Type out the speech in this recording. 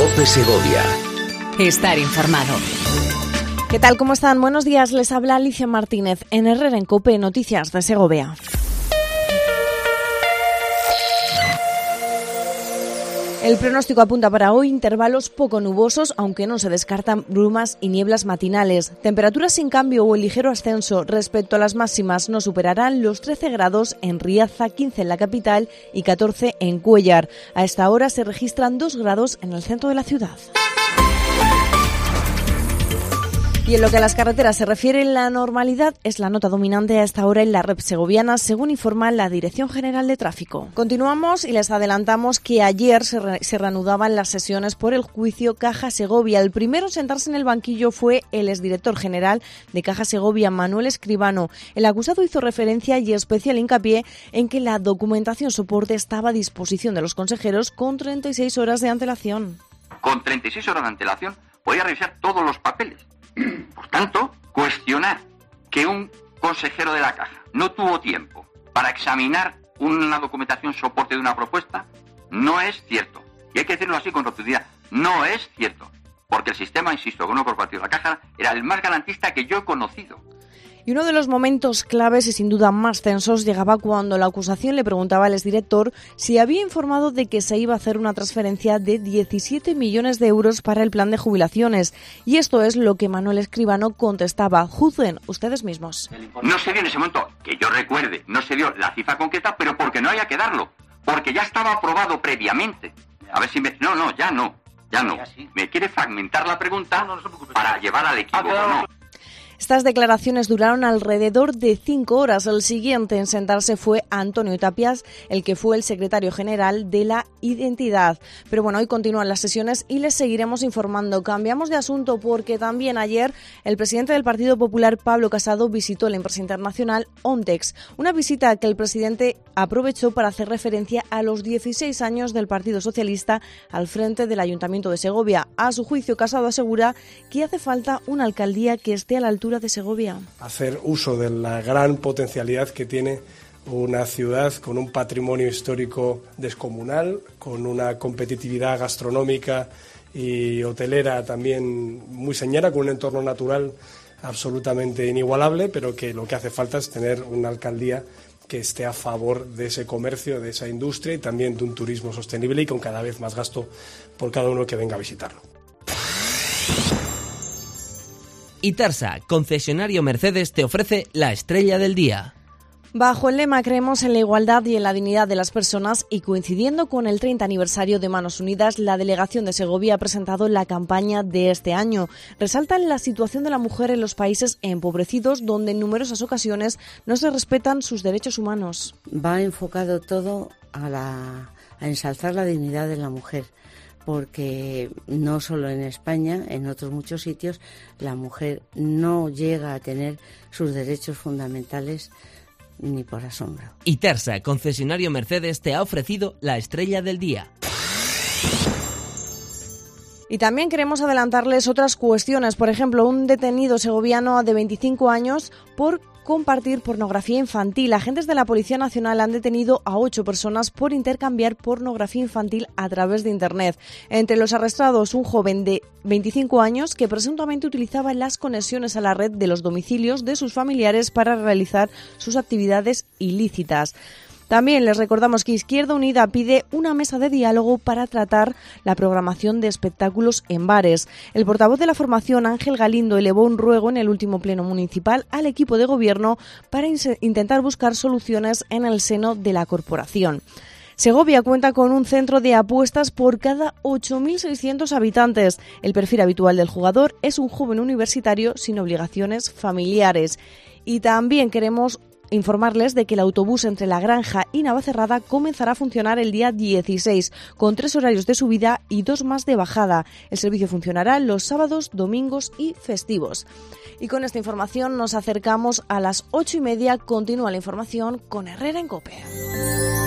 COPE Segovia. Estar informado. ¿Qué tal? ¿Cómo están? Buenos días. Les habla Alicia Martínez en Herrera en COPE, Noticias de Segovia. El pronóstico apunta para hoy intervalos poco nubosos, aunque no se descartan brumas y nieblas matinales. Temperaturas sin cambio o en ligero ascenso respecto a las máximas no superarán los 13 grados en Riaza, 15 en la capital y 14 en Cuéllar. A esta hora se registran 2 grados en el centro de la ciudad. Y en lo que a las carreteras se refiere, la normalidad es la nota dominante a esta hora en la red segoviana, según informa la Dirección General de Tráfico. Continuamos y les adelantamos que ayer se reanudaban las sesiones por el juicio Caja Segovia. El primero en sentarse en el banquillo fue el exdirector general de Caja Segovia, Manuel Escribano. El acusado hizo referencia y especial hincapié en que la documentación soporte estaba a disposición de los consejeros con 36 horas de antelación. Con 36 horas de antelación podía revisar todos los papeles. Por tanto, cuestionar que un consejero de la Caja no tuvo tiempo para examinar una documentación soporte de una propuesta no es cierto. Y hay que decirlo así con rotundidad. No es cierto. Porque el sistema, insisto, gobierno corporativo de la Caja era el más garantista que yo he conocido. Y uno de los momentos claves y sin duda más tensos llegaba cuando la acusación le preguntaba al exdirector si había informado de que se iba a hacer una transferencia de 17 millones de euros para el plan de jubilaciones. Y esto es lo que Manuel Escribano contestaba. Juzguen ustedes mismos. No se dio en ese momento, que yo recuerde, no se dio la cifra concreta, pero porque no había que darlo. Porque ya estaba aprobado previamente. A ver si me... No, ya no. Me quiere fragmentar la pregunta para llevar al equívoco, ¿no? Estas declaraciones duraron alrededor de 5 horas. El siguiente en sentarse fue Antonio Tapias, el que fue el secretario general de la Identidad. Pero bueno, hoy continúan las sesiones y les seguiremos informando. Cambiamos de asunto porque también ayer el presidente del Partido Popular, Pablo Casado, visitó la empresa internacional Ontex. Una visita que el presidente aprovechó para hacer referencia a los 16 años del Partido Socialista al frente del Ayuntamiento de Segovia. A su juicio, Casado asegura que hace falta una alcaldía que esté a la altura de Segovia. Hacer uso de la gran potencialidad que tiene una ciudad con un patrimonio histórico descomunal, con una competitividad gastronómica y hotelera también muy señera, con un entorno natural absolutamente inigualable, pero que lo que hace falta es tener una alcaldía que esté a favor de ese comercio, de esa industria y también de un turismo sostenible y con cada vez más gasto por cada uno que venga a visitarlo. Itarsa, concesionario Mercedes, te ofrece la estrella del día. Bajo el lema Creemos en la igualdad y en la dignidad de las personas y coincidiendo con el 30 aniversario de Manos Unidas, la delegación de Segovia ha presentado la campaña de este año. Resaltan la situación de la mujer en los países empobrecidos donde en numerosas ocasiones no se respetan sus derechos humanos. Va enfocado todo a ensalzar la dignidad de la mujer, porque no solo en España, en otros muchos sitios, la mujer no llega a tener sus derechos fundamentales ni por asombro. Itarsa, concesionario Mercedes, te ha ofrecido la estrella del día. Y también queremos adelantarles otras cuestiones. Por ejemplo, un detenido segoviano de 25 años por compartir pornografía infantil. Agentes de la Policía Nacional han detenido a 8 personas por intercambiar pornografía infantil a través de Internet. Entre los arrestados, un joven de 25 años que presuntamente utilizaba las conexiones a la red de los domicilios de sus familiares para realizar sus actividades ilícitas. También les recordamos que Izquierda Unida pide una mesa de diálogo para tratar la programación de espectáculos en bares. El portavoz de la formación, Ángel Galindo, elevó un ruego en el último pleno municipal al equipo de gobierno para intentar buscar soluciones en el seno de la corporación. Segovia cuenta con un centro de apuestas por cada 8.600 habitantes. El perfil habitual del jugador es un joven universitario sin obligaciones familiares. Y también queremos informarles de que el autobús entre La Granja y Navacerrada comenzará a funcionar el día 16, con 3 horarios de subida y 2 más de bajada. El servicio funcionará los sábados, domingos y festivos. Y con esta información nos acercamos a las 8:30. Continúa la información con Herrera en COPE.